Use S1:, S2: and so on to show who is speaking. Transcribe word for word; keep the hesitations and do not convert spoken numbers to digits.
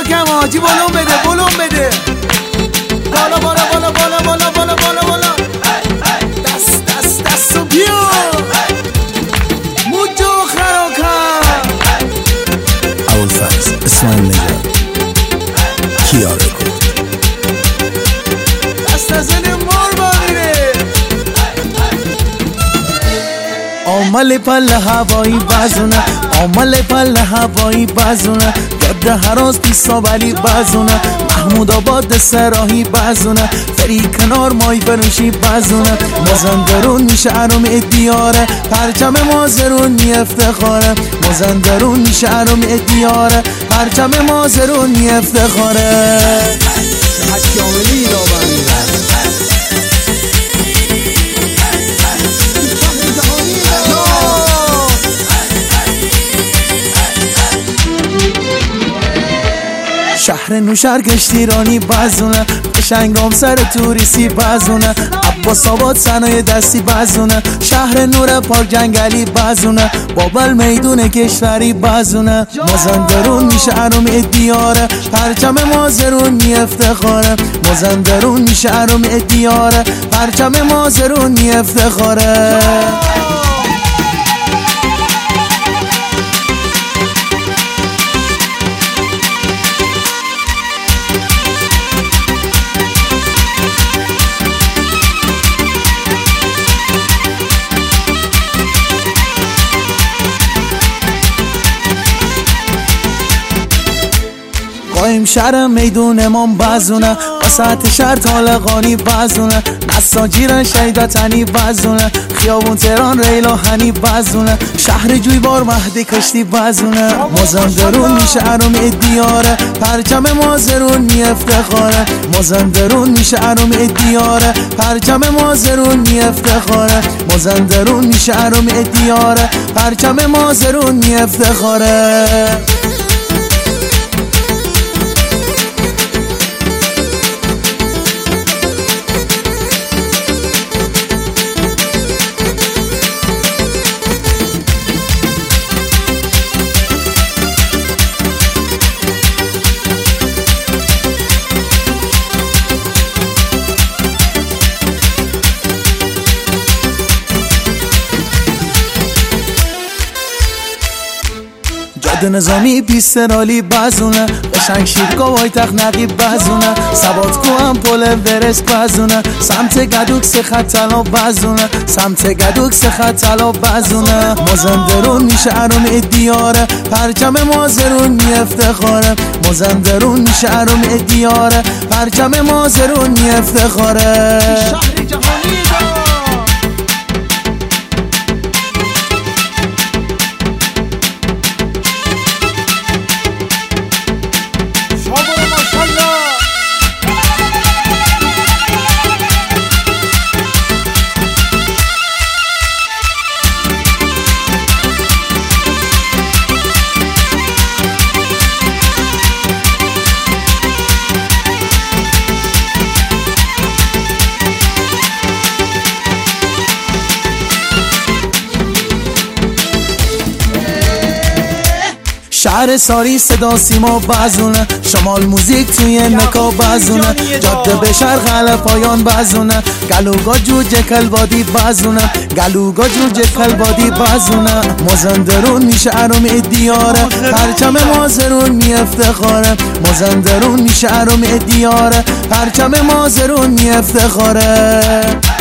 S1: صدا کم حاجی بلون بده بلون بده بالا بالا بالا بالا بالا بالا بالا بالا دست دست دست و بیا موجو خراکم
S2: ابوالفضل اسماعیل نژاد کیا رکورد
S1: دست از این مار باقیره آمل پل هوایی بزونه آمل پل هوایی بزونه گرد هراز پیسا ولی بزونه محمود آباد سراحی بزونه فری کنار مای فروشی بزونه مازندرون میشه عروم دیاره پرچم مازرونی افتخاره مازندرون میشه عروم دیاره پرچم مازرونی افتخاره حد کاملی را برمیدن شهر نوشهر کشتیرانی بزونه قشنگام سر توریستی بزونه عباس آباد صنایع دستی بزونه شهر نور پارک جنگلی بزونه بابل میدون کشوری بزونه مازندرون میشه عروم دیاره پرچم مازرونی افتخاره مازندرون میشه عروم دیاره پرچم مازرونی افتخاره قایم شهر میدون امام بزونه وسط شهر طالقانی بزونه نساجیرن شیدتنی بزونه خیابون تهران ریلا هنی بزونه شهر جویبار مهدی کشتی بزونه مازندرون میشه عروم دیاره پرچم مازرونی افتخاره مازندرون میشه عروم دیاره پرچم مازرونی افتخاره مازندرون میشه عروم دیاره پرچم مازرونی افتخاره نظامی پیست رالی بزونه قشنگ شیرگاه وای تخنقی بزونه سواد کو هم پل ورس بزونه سمت گدوک سه خط طلا بزونه سمت گدوک سه خط طلا بزونه مازندرون میشه عروم دیاره پرچم مازرونی افتخاره مازندرون میشه عروم دیاره پرچم مازرونی افتخاره شهر جهانی شهر ساری صدا سیما بزونه شمال موزیک توی نکا بزونه جاده به شرق حل پایان بزونه گلوگا جوجه کلبادی بزونه گلوگا جوجه کلبادی بزونه مازندرون میشه عروم دیاره پرچم مازرونی افتخاره مازندرون میشه عروم دیاره پرچم مازرونی افتخاره